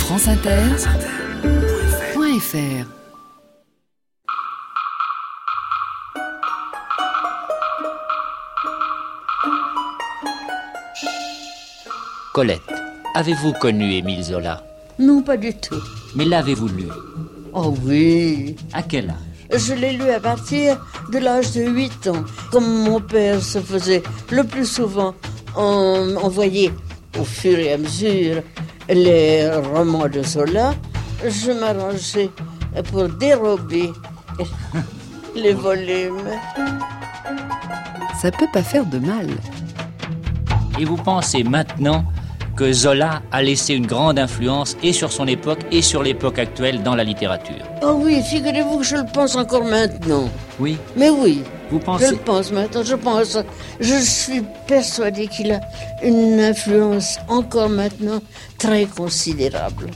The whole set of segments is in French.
franceinter.fr. Colette, avez-vous connu Émile Zola? Non, pas du tout. Mais l'avez-vous lu? Oh oui. À quel âge? Je l'ai lu à partir de l'âge de 8 ans. Comme mon père se faisait le plus souvent envoyer au fur et à mesure les romans de Zola, je m'arrangeais pour dérober les volumes. Ça peut pas faire de mal. Et vous pensez maintenant que Zola a laissé une grande influence et sur son époque et sur l'époque actuelle dans la littérature? Oh oui, figurez-vous que je le pense encore maintenant. Oui. Mais oui, Vous pensez... je le pense maintenant, je suis persuadée qu'il a une influence encore maintenant très considérable.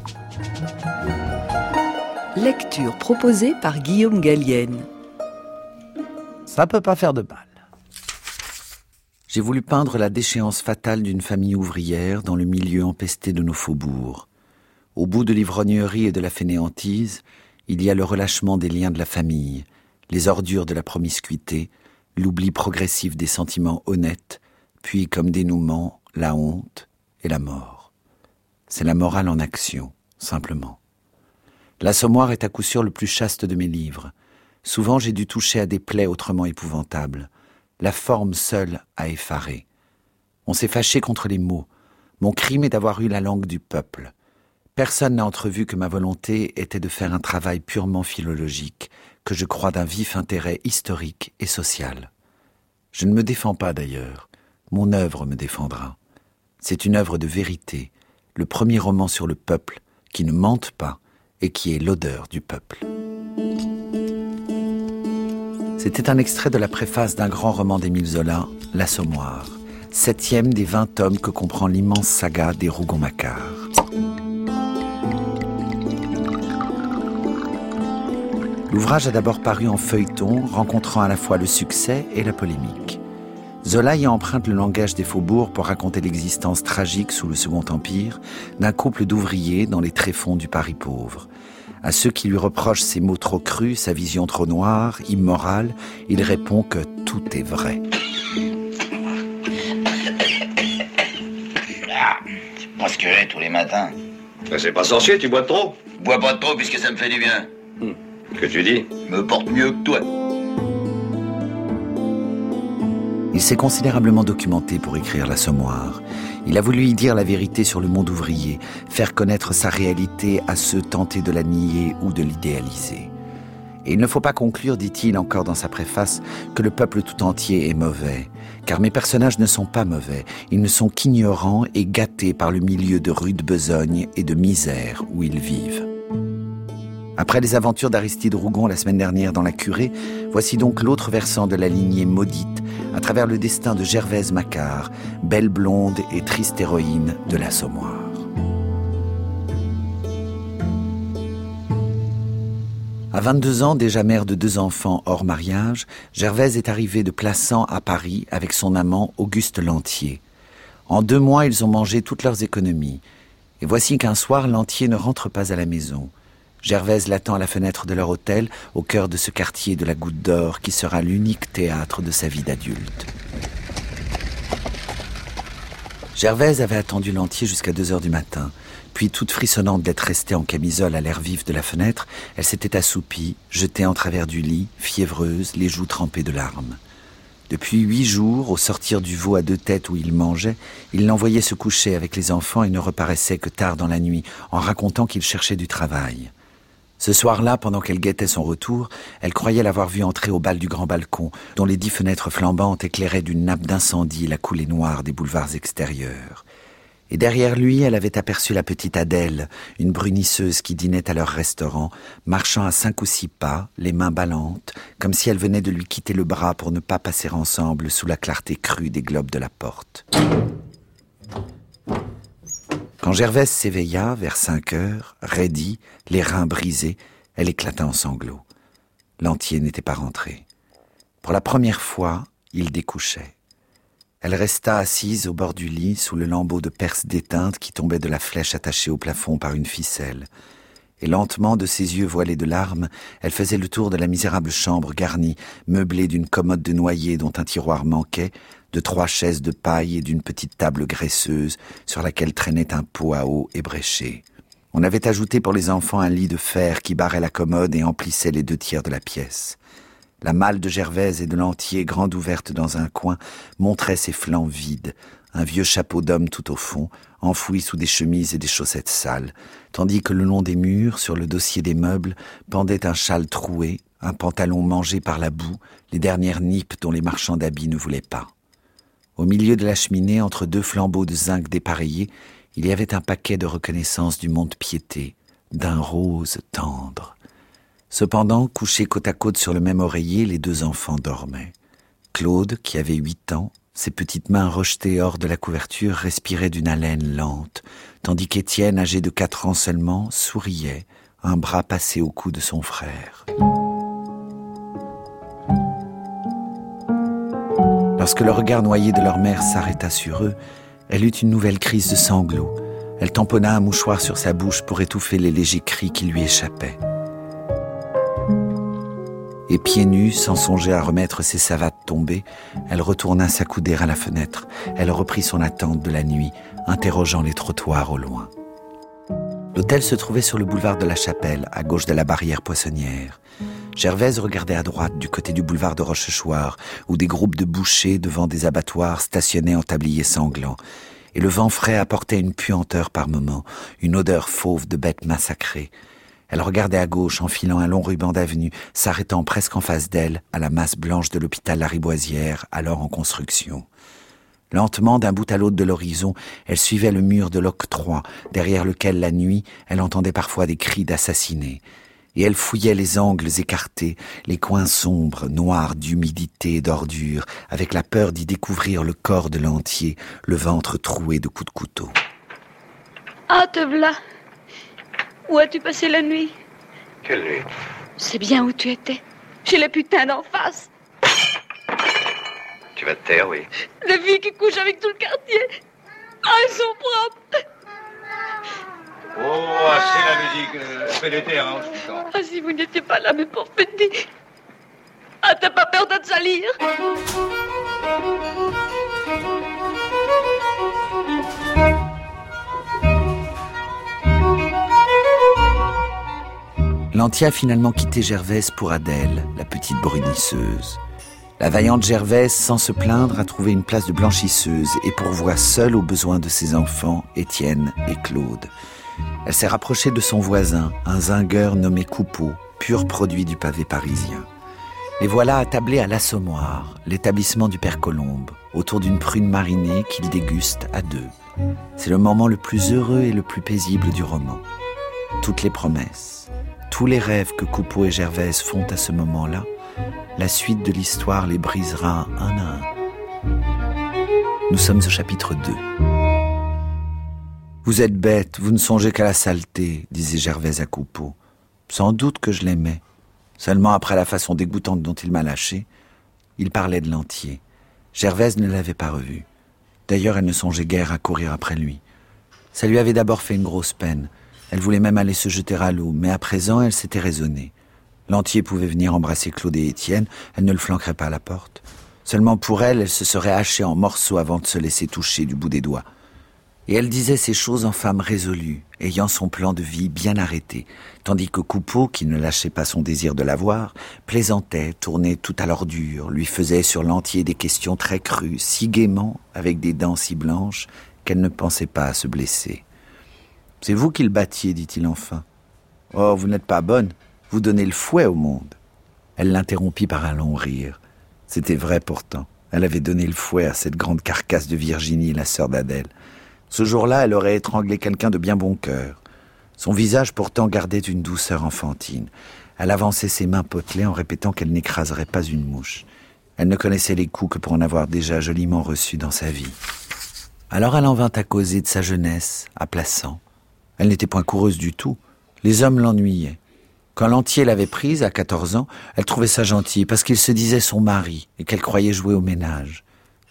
Lecture proposée par Guillaume Gallienne. Ça peut pas faire de mal. J'ai voulu peindre la déchéance fatale d'une famille ouvrière dans le milieu empesté de nos faubourgs. Au bout de l'ivrognerie et de la fainéantise, il y a le relâchement des liens de la famille, les ordures de la promiscuité, l'oubli progressif des sentiments honnêtes, puis comme dénouement, la honte et la mort. C'est la morale en action, simplement. L'Assommoir est à coup sûr le plus chaste de mes livres. Souvent j'ai dû toucher à des plaies autrement épouvantables. La forme seule a effaré. On s'est fâché contre les mots. Mon crime est d'avoir eu la langue du peuple. Personne n'a entrevu que ma volonté était de faire un travail purement philologique, que je crois d'un vif intérêt historique et social. Je ne me défends pas d'ailleurs. Mon œuvre me défendra. C'est une œuvre de vérité, le premier roman sur le peuple, qui ne mente pas et qui est l'odeur du peuple. C'était un extrait de la préface d'un grand roman d'Émile Zola, L'Assommoir, 7e des 20 tomes que comprend l'immense saga des Rougon-Macquart. L'ouvrage a d'abord paru en feuilleton, rencontrant à la fois le succès et la polémique. Zola y emprunte le langage des faubourgs pour raconter l'existence tragique sous le Second Empire d'un couple d'ouvriers dans les tréfonds du Paris pauvre. À ceux qui lui reprochent ses mots trop crus, sa vision trop noire, immorale, il répond que tout est vrai. Tu prends ce que j'ai tous les matins. Mais c'est pas sorcier, tu bois trop. Bois pas trop puisque ça me fait du bien. Que tu dis? Me porte mieux que toi. Il s'est considérablement documenté pour écrire L'Assommoir. Il a voulu y dire la vérité sur le monde ouvrier, faire connaître sa réalité à ceux tentés de la nier ou de l'idéaliser. Et il ne faut pas conclure, dit-il encore dans sa préface, que le peuple tout entier est mauvais, car mes personnages ne sont pas mauvais, ils ne sont qu'ignorants et gâtés par le milieu de rude besogne et de misère où ils vivent. Après les aventures d'Aristide Rougon la semaine dernière dans La Curée, voici donc l'autre versant de la lignée maudite, à travers le destin de Gervaise Macquart, belle blonde et triste héroïne de l'Assommoir. À 22 ans, déjà mère de 2 enfants hors mariage, Gervaise est arrivée de Plassans à Paris avec son amant Auguste Lantier. En 2 mois, ils ont mangé toutes leurs économies. Et voici qu'un soir, Lantier ne rentre pas à la maison. Gervaise l'attend à la fenêtre de leur hôtel, au cœur de ce quartier de la Goutte d'Or qui sera l'unique théâtre de sa vie d'adulte. Gervaise avait attendu Lantier jusqu'à 2h du matin. Puis, toute frissonnante d'être restée en camisole à l'air vif de la fenêtre, elle s'était assoupie, jetée en travers du lit, fiévreuse, les joues trempées de larmes. Depuis 8 jours, au sortir du veau à 2 têtes où il mangeait, il l'envoyait se coucher avec les enfants et ne reparaissait que tard dans la nuit, en racontant qu'il cherchait du travail. Ce soir-là, pendant qu'elle guettait son retour, elle croyait l'avoir vu entrer au bal du grand balcon, dont les 10 fenêtres flambantes éclairaient d'une nappe d'incendie la coulée noire des boulevards extérieurs. Et derrière lui, elle avait aperçu la petite Adèle, une brunisseuse qui dînait à leur restaurant, marchant à 5 ou 6 pas, les mains ballantes, comme si elle venait de lui quitter le bras pour ne pas passer ensemble sous la clarté crue des globes de la porte. Quand Gervaise s'éveilla, vers 5 heures, raidie, les reins brisés, elle éclata en sanglots. Lantier n'était pas rentré. Pour la première fois, il découchait. Elle resta assise au bord du lit, sous le lambeau de perse déteinte qui tombait de la flèche attachée au plafond par une ficelle. Et lentement, de ses yeux voilés de larmes, elle faisait le tour de la misérable chambre garnie, meublée d'une commode de noyer dont un tiroir manquait, de 3 chaises de paille et d'une petite table graisseuse sur laquelle traînait un pot à eau ébréché. On avait ajouté pour les enfants un lit de fer qui barrait la commode et emplissait les 2 tiers de la pièce. La malle de Gervaise et de Lantier, grande ouverte dans un coin, montrait ses flancs vides, un vieux chapeau d'homme tout au fond, enfoui sous des chemises et des chaussettes sales, tandis que le long des murs, sur le dossier des meubles, pendait un châle troué, un pantalon mangé par la boue, les dernières nippes dont les marchands d'habits ne voulaient pas. Au milieu de la cheminée, entre 2 flambeaux de zinc dépareillés, il y avait un paquet de reconnaissance du mont-de-piété, d'un rose tendre. Cependant, couchés côte à côte sur le même oreiller, les 2 enfants dormaient. Claude, qui avait 8 ans, ses petites mains rejetées hors de la couverture, respirait d'une haleine lente, tandis qu'Étienne, âgé de 4 ans seulement, souriait, un bras passé au cou de son frère. Lorsque le regard noyé de leur mère s'arrêta sur eux, elle eut une nouvelle crise de sanglots. Elle tamponna un mouchoir sur sa bouche pour étouffer les légers cris qui lui échappaient. Et pieds nus, sans songer à remettre ses savates tombées, elle retourna s'accouder à la fenêtre. Elle reprit son attente de la nuit, interrogeant les trottoirs au loin. L'hôtel se trouvait sur le boulevard de la Chapelle, à gauche de la barrière poissonnière. Gervaise regardait à droite, du côté du boulevard de Rochechouart, où des groupes de bouchers devant des abattoirs stationnaient en tablier sanglant. Et le vent frais apportait une puanteur par moments, une odeur fauve de bêtes massacrées. Elle regardait à gauche, enfilant un long ruban d'avenue, s'arrêtant presque en face d'elle, à la masse blanche de l'hôpital Lariboisière, alors en construction. Lentement, d'un bout à l'autre de l'horizon, elle suivait le mur de l'octroi, derrière lequel, la nuit, elle entendait parfois des cris d'assassinés. Et elle fouillait les angles écartés, les coins sombres, noirs d'humidité et d'ordure, avec la peur d'y découvrir le corps de Lantier, le ventre troué de coups de couteau. Ah, te v'là. Où as-tu passé la nuit? Quelle nuit? C'est bien où tu étais. Chez les putains d'en face. Tu vas te taire, oui. Les filles qui couchent avec tout le quartier. Ah, elles sont propres. Oh, assez la musique. Fais des terres, hein, je t'en. Ah, si vous n'étiez pas là, mais pour petit. Ah, t'as pas peur de te salir? Lantier a finalement quitté Gervaise pour Adèle, la petite brunisseuse. La vaillante Gervaise, sans se plaindre, a trouvé une place de blanchisseuse et pourvoit seule aux besoins de ses enfants, Étienne et Claude. Elle s'est rapprochée de son voisin, un zingueur nommé Coupeau, pur produit du pavé parisien. Les voilà attablés à l'Assommoir, l'établissement du père Colombe, autour d'une prune marinée qu'ils dégustent à 2. C'est le moment le plus heureux et le plus paisible du roman. Toutes les promesses, tous les rêves que Coupeau et Gervaise font à ce moment-là, la suite de l'histoire les brisera un à un. Nous sommes au chapitre 2. « Vous êtes bête, vous ne songez qu'à la saleté, disait Gervaise à Coupeau. Sans doute que je l'aimais. Seulement après la façon dégoûtante dont il m'a lâché, il parlait de Lantier. Gervaise ne l'avait pas revu. D'ailleurs, elle ne songeait guère à courir après lui. Ça lui avait d'abord fait une grosse peine. Elle voulait même aller se jeter à l'eau, mais à présent, elle s'était raisonnée. Lantier pouvait venir embrasser Claude et Étienne, elle ne le flanquerait pas à la porte. Seulement pour elle, elle se serait hachée en morceaux avant de se laisser toucher du bout des doigts. Et elle disait ces choses en femme résolue, ayant son plan de vie bien arrêté, tandis que Coupeau, qui ne lâchait pas son désir de la voir, plaisantait, tournait tout à l'ordure, lui faisait sur Lantier des questions très crues, si gaiement, avec des dents si blanches, qu'elle ne pensait pas à se blesser. « C'est vous qui le battiez, dit-il enfin. Oh, vous n'êtes pas bonne, vous donnez le fouet au monde. » Elle l'interrompit par un long rire. C'était vrai pourtant, elle avait donné le fouet à cette grande carcasse de Virginie, la sœur d'Adèle. Ce jour-là, elle aurait étranglé quelqu'un de bien bon cœur. Son visage pourtant gardait une douceur enfantine. Elle avançait ses mains potelées en répétant qu'elle n'écraserait pas une mouche. Elle ne connaissait les coups que pour en avoir déjà joliment reçus dans sa vie. Alors elle en vint à causer de sa jeunesse, à Plassans. Elle n'était point coureuse du tout. Les hommes l'ennuyaient. Quand Lantier l'avait prise, à 14 ans, elle trouvait ça gentil parce qu'il se disait son mari et qu'elle croyait jouer au ménage.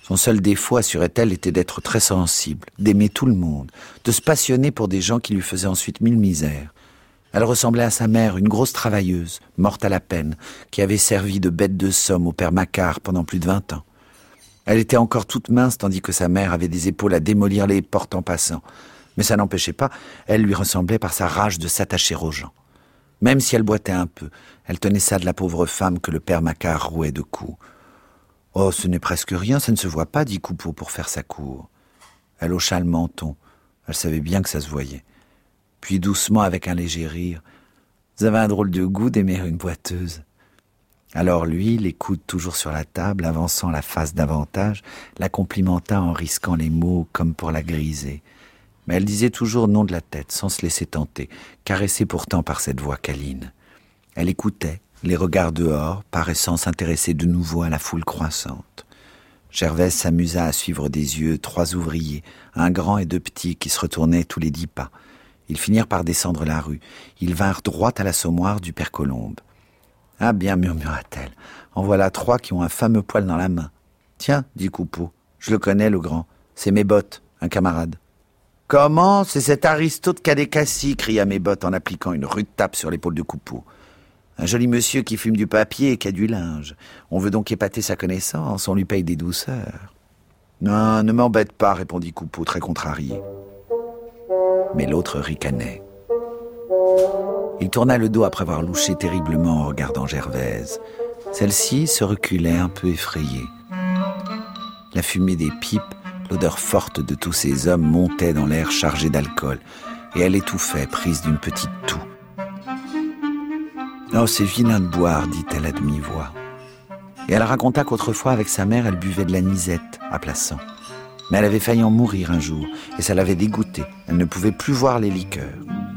Son seul défaut, assurait-elle, était d'être très sensible, d'aimer tout le monde, de se passionner pour des gens qui lui faisaient ensuite mille misères. Elle ressemblait à sa mère, une grosse travailleuse, morte à la peine, qui avait servi de bête de somme au père Macquart pendant plus de 20 ans. Elle était encore toute mince, tandis que sa mère avait des épaules à démolir les portes en passant. Mais ça n'empêchait pas, elle lui ressemblait par sa rage de s'attacher aux gens. Même si elle boitait un peu, elle tenait ça de la pauvre femme que le père Macquart rouait de coups. « Oh, ce n'est presque rien, ça ne se voit pas, dit Coupeau pour faire sa cour. » Elle hocha le menton. Elle savait bien que ça se voyait. Puis doucement, avec un léger rire, « Vous avez un drôle de goût d'aimer une boiteuse. » Alors lui, les coudes toujours sur la table, avançant la face davantage, la complimenta en risquant les mots comme pour la griser. Mais elle disait toujours non de la tête, sans se laisser tenter, caressée pourtant par cette voix câline. Elle écoutait, les regards dehors, paraissant s'intéresser de nouveau à la foule croissante. Gervaise s'amusa à suivre des yeux 3 ouvriers, un grand et 2 petits, qui se retournaient tous les 10 pas. Ils finirent par descendre la rue. Ils vinrent droit à l'assommoir du père Colombe. « Ah bien, murmura-t-elle, en voilà 3 qui ont un fameux poil dans la main. »« Tiens, dit Coupeau, je le connais, le grand. C'est Mes-Bottes, un camarade. »« Comment ? C'est cet Aristote Cadécassi » cria Mes-Bottes en appliquant une rude tape sur l'épaule de Coupeau. « Un joli monsieur qui fume du papier et qui a du linge. On veut donc épater sa connaissance, on lui paye des douceurs. »« Non, ne m'embête pas, répondit Coupeau, très contrarié. » Mais l'autre ricanait. Il tourna le dos après avoir louché terriblement en regardant Gervaise. Celle-ci se reculait un peu effrayée. La fumée des pipes, l'odeur forte de tous ces hommes montait dans l'air chargé d'alcool, et elle étouffait, prise d'une petite toux. « Oh, c'est vilain de boire, dit-elle à demi-voix. » Et elle raconta qu'autrefois, avec sa mère, elle buvait de l'anisette à Plassans. Mais elle avait failli en mourir un jour, et ça l'avait dégoûtée. Elle ne pouvait plus voir les liqueurs.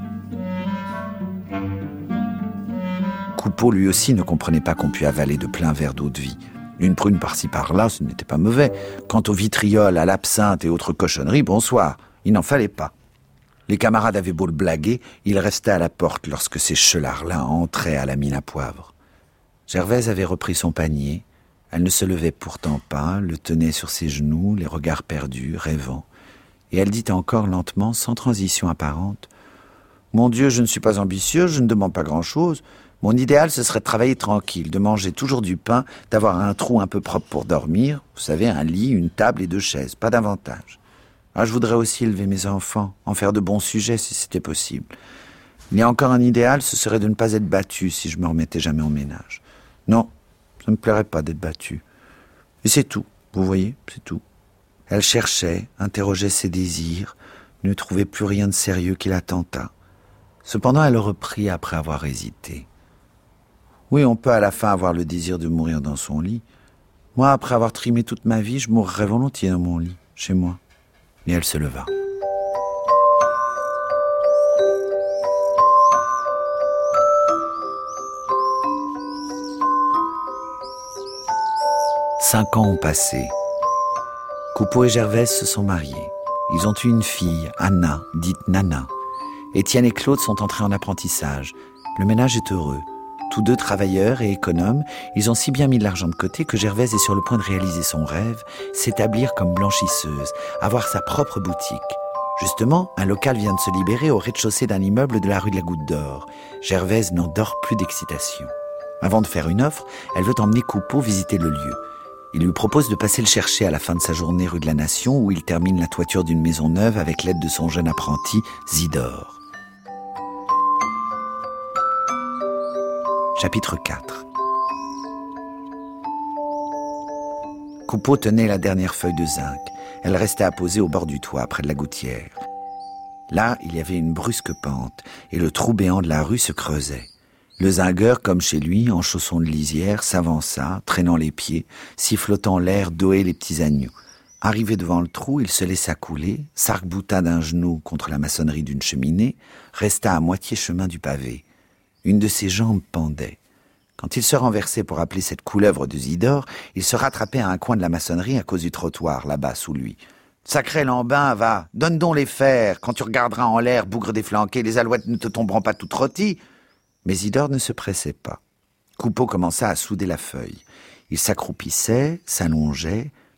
Coupeau, lui aussi, ne comprenait pas qu'on pût avaler de plein verre d'eau-de-vie. Une prune par-ci par-là, ce n'était pas mauvais. Quant au vitriol, à l'absinthe et autres cochonneries, bonsoir, il n'en fallait pas. Les camarades avaient beau le blaguer, il restait à la porte lorsque ces chelards-là entraient à la mine à poivre. Gervaise avait repris son panier. Elle ne se levait pourtant pas, le tenait sur ses genoux, les regards perdus, rêvant. Et elle dit encore lentement, sans transition apparente, « Mon Dieu, je ne suis pas ambitieuse, je ne demande pas grand-chose. Mon idéal, ce serait de travailler tranquille, de manger toujours du pain, d'avoir un trou un peu propre pour dormir. Vous savez, un lit, une table et 2 chaises, pas davantage. Ah, je voudrais aussi élever mes enfants, en faire de bons sujets si c'était possible. Il y a encore un idéal, ce serait de ne pas être battu si je me remettais jamais au ménage. Non, ça ne me plairait pas d'être battu. Et c'est tout, vous voyez, c'est tout. » Elle cherchait, interrogeait ses désirs, ne trouvait plus rien de sérieux qui la tentât. Cependant, elle reprit après avoir hésité. « Oui, on peut à la fin avoir le désir de mourir dans son lit. Moi, après avoir trimé toute ma vie, je mourrais volontiers dans mon lit, chez moi. » Et elle se leva. Cinq ans ont passé. Coupeau et Gervaise se sont mariés. Ils ont eu une fille, Anna, dite Nana. Étienne et Claude sont entrés en apprentissage. Le ménage est heureux. Tous 2 travailleurs et économes, ils ont si bien mis de l'argent de côté que Gervaise est sur le point de réaliser son rêve, s'établir comme blanchisseuse, avoir sa propre boutique. Justement, un local vient de se libérer au rez-de-chaussée d'un immeuble de la rue de la Goutte d'Or. Gervaise n'en dort plus d'excitation. Avant de faire une offre, elle veut emmener Coupeau visiter le lieu. Il lui propose de passer le chercher à la fin de sa journée rue de la Nation, où il termine la toiture d'une maison neuve avec l'aide de son jeune apprenti, Zidore. Chapitre 4. Coupeau tenait la dernière feuille de zinc. Elle restait apposée au bord du toit, près de la gouttière. Là, il y avait une brusque pente, et le trou béant de la rue se creusait. Le zingueur, comme chez lui, en chaussons de lisière, s'avança, traînant les pieds, sifflotant l'air d'oer les petits agneaux. Arrivé devant le trou, il se laissa couler, s'arc-bouta d'un genou contre la maçonnerie d'une cheminée, resta à moitié chemin du pavé. Une de ses jambes pendait. Quand il se renversait pour appeler cette couleuvre de Zidore, il se rattrapait à un coin de la maçonnerie à cause du trottoir, là-bas, sous lui. « Sacré lambin, va, donne donc les fers. Quand tu regarderas en l'air, bougre déflanqué, les alouettes ne te tomberont pas toutes rôties. » Mais Zidore ne se pressait pas. Coupeau commença à souder la feuille. Il s'accroupissait, s'allongeait,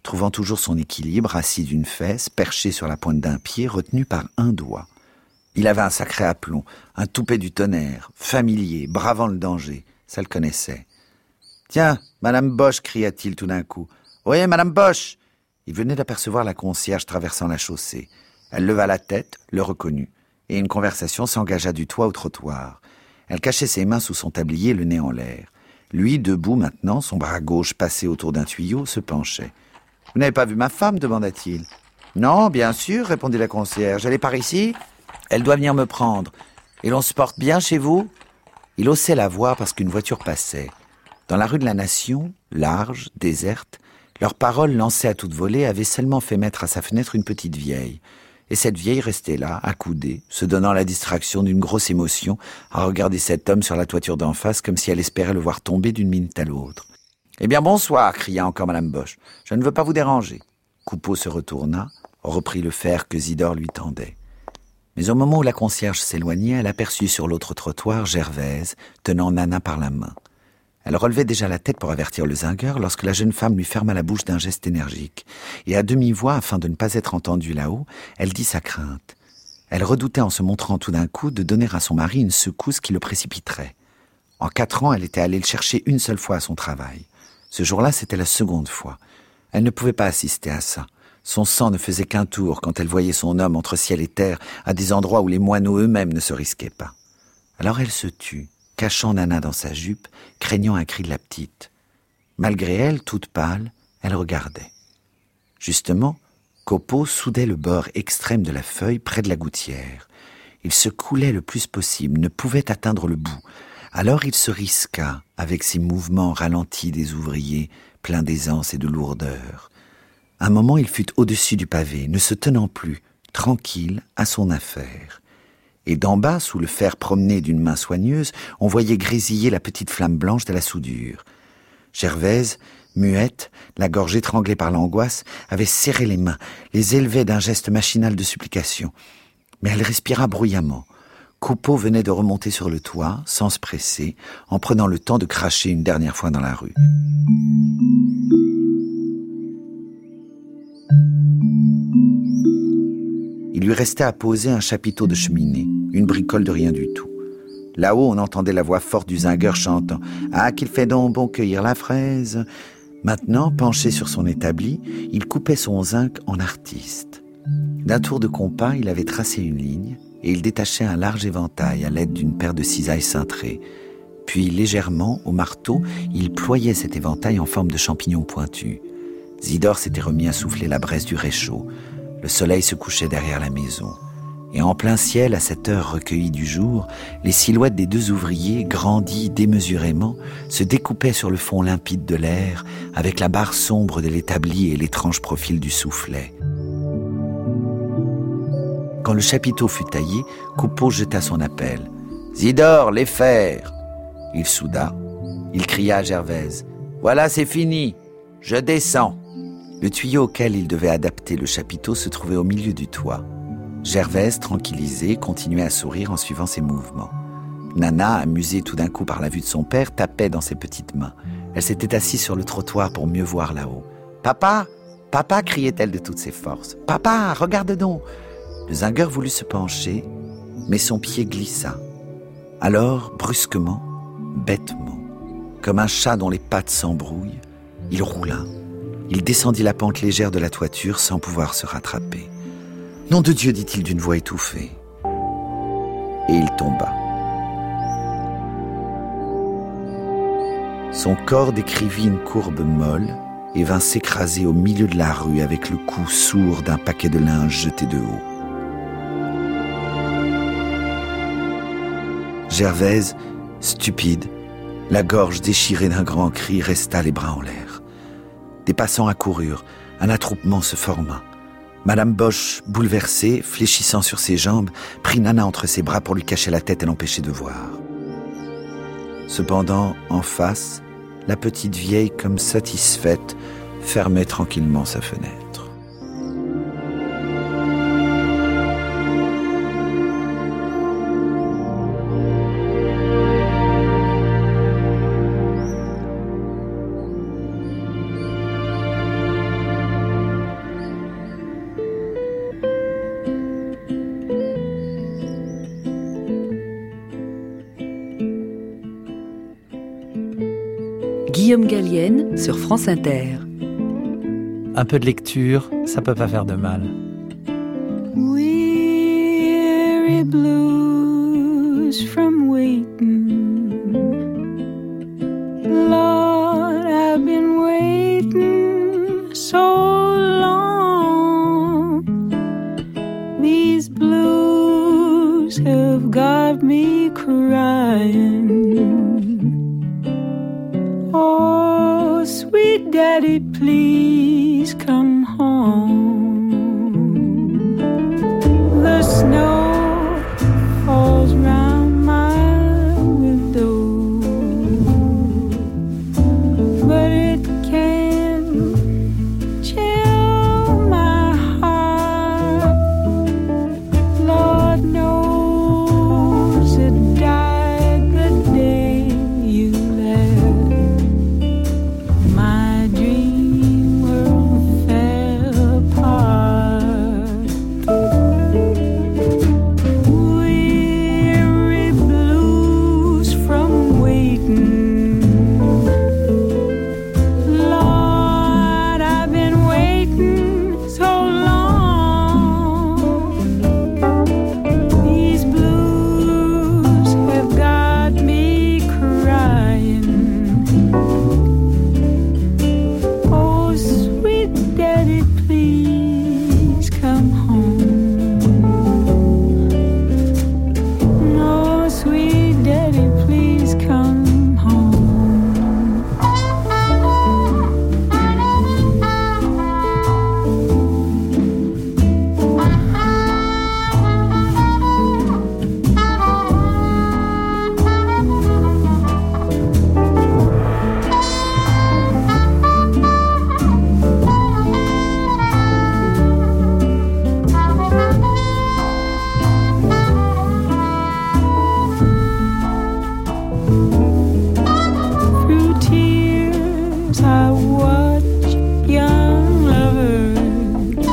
trouvant toujours son équilibre, assis d'une fesse, perché sur la pointe d'un pied, retenu par un doigt. Il avait un sacré aplomb, un toupet du tonnerre, familier, bravant le danger. Ça le connaissait. « Tiens, Madame Bosch !» cria-t-il tout d'un coup. « Oui, Madame Bosch !» Il venait d'apercevoir la concierge traversant la chaussée. Elle leva la tête, le reconnut, et une conversation s'engagea du toit au trottoir. Elle cachait ses mains sous son tablier, le nez en l'air. Lui, debout maintenant, son bras gauche passé autour d'un tuyau, se penchait. « Vous n'avez pas vu ma femme ?» demanda-t-il. « Non, bien sûr, répondit la concierge. Elle est par ici ? Elle doit venir me prendre. Et l'on se porte bien chez vous ?» Il haussait la voix parce qu'une voiture passait. Dans la rue de la Nation, large, déserte, leurs paroles lancées à toute volée avaient seulement fait mettre à sa fenêtre une petite vieille. Et cette vieille restait là, accoudée, se donnant la distraction d'une grosse émotion, à regarder cet homme sur la toiture d'en face comme si elle espérait le voir tomber d'une minute à l'autre. « Eh bien, bonsoir !» cria encore Madame Bosch. « Je ne veux pas vous déranger. » Coupeau se retourna, reprit le fer que Zidore lui tendait. Mais au moment où la concierge s'éloignait, elle aperçut sur l'autre trottoir Gervaise, tenant Nana par la main. Elle relevait déjà la tête pour avertir le zingueur lorsque la jeune femme lui ferma la bouche d'un geste énergique. Et à demi-voix, afin de ne pas être entendue là-haut, elle dit sa crainte. Elle redoutait en se montrant tout d'un coup de donner à son mari une secousse qui le précipiterait. En 4 ans, elle était allée le chercher une seule fois à son travail. Ce jour-là, c'était la seconde fois. Elle ne pouvait pas assister à ça. Son sang ne faisait qu'un tour quand elle voyait son homme entre ciel et terre, à des endroits où les moineaux eux-mêmes ne se risquaient pas. Alors elle se tut, cachant Nana dans sa jupe, craignant un cri de la petite. Malgré elle, toute pâle, elle regardait. Justement, Coupeau soudait le bord extrême de la feuille près de la gouttière. Il se coulait le plus possible, ne pouvait atteindre le bout. Alors il se risqua, avec ses mouvements ralentis des ouvriers, pleins d'aisance et de lourdeur. Un moment, il fut au-dessus du pavé, ne se tenant plus, tranquille, à son affaire. Et d'en bas, sous le fer promené d'une main soigneuse, on voyait grésiller la petite flamme blanche de la soudure. Gervaise, muette, la gorge étranglée par l'angoisse, avait serré les mains, les élevait d'un geste machinal de supplication. Mais elle respira bruyamment. Coupeau venait de remonter sur le toit, sans se presser, en prenant le temps de cracher une dernière fois dans la rue. Il lui restait à poser un chapiteau de cheminée, une bricole de rien du tout. Là-haut, on entendait la voix forte du zingueur chantant « Ah, qu'il fait donc bon cueillir la fraise !» Maintenant, penché sur son établi, il coupait son zinc en artiste. D'un tour de compas, il avait tracé une ligne et il détachait un large éventail à l'aide d'une paire de cisailles cintrées. Puis, légèrement, au marteau, il ployait cet éventail en forme de champignon pointu. Zidore s'était remis à souffler la braise du réchaud. Le soleil se couchait derrière la maison. Et en plein ciel, à cette heure recueillie du jour, les silhouettes des 2 ouvriers, grandies démesurément, se découpaient sur le fond limpide de l'air, avec la barre sombre de l'établi et l'étrange profil du soufflet. Quand le chapiteau fut taillé, Coupeau jeta son appel. « Zidore, les fers !» Il souda. Il cria à Gervaise. « Voilà, c'est fini. Je descends. » Le tuyau auquel il devait adapter le chapiteau se trouvait au milieu du toit. Gervaise, tranquillisée, continuait à sourire en suivant ses mouvements. Nana, amusée tout d'un coup par la vue de son père, tapait dans ses petites mains. Elle s'était assise sur le trottoir pour mieux voir là-haut. « Papa ! Papa !» criait-elle de toutes ses forces. « Papa, regarde donc !» Le zingueur voulut se pencher, mais son pied glissa. Alors, brusquement, bêtement, comme un chat dont les pattes s'embrouillent, il roula. Il descendit la pente légère de la toiture sans pouvoir se rattraper. « Nom de Dieu !» dit-il d'une voix étouffée. Et il tomba. Son corps décrivit une courbe molle et vint s'écraser au milieu de la rue avec le coup sourd d'un paquet de linge jeté de haut. Gervaise, stupide, la gorge déchirée d'un grand cri, resta les bras en l'air. Des passants accoururent, un attroupement se forma. Madame Bosch, bouleversée, fléchissant sur ses jambes, prit Nana entre ses bras pour lui cacher la tête et l'empêcher de voir. Cependant, en face, la petite vieille, comme satisfaite, fermait tranquillement sa fenêtre. Guillaume Gallienne sur France Inter. Un peu de lecture, ça peut pas faire de mal. Weary blues from waiting. Lord, I've been waiting so long. These blues have got me crying. Oh, sweet daddy, please come home. The snow falls round my window, but it can't chill my heart. Lord knows it died the day you left. My dream world fell apart. Weary blues from waiting. Lord, I've been waiting so long. These blues have got me crying. Oh, sweet daddy, please come home. No, sweet daddy, please come home. Through tears I watch young lovers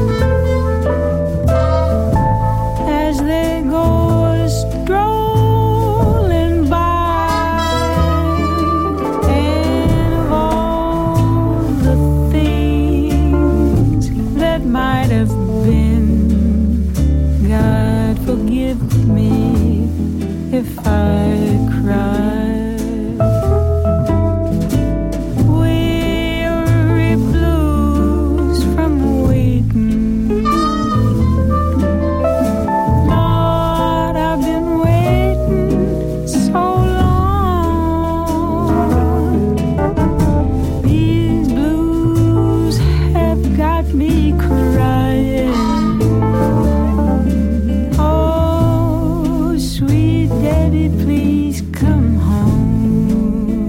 as they go strolling by, and of all the things that might have been, God forgive me if I cry. Weary blues from waiting. Lord, I've been waiting so long. These blues have got me crying. Oh, sweet daddy, please come home.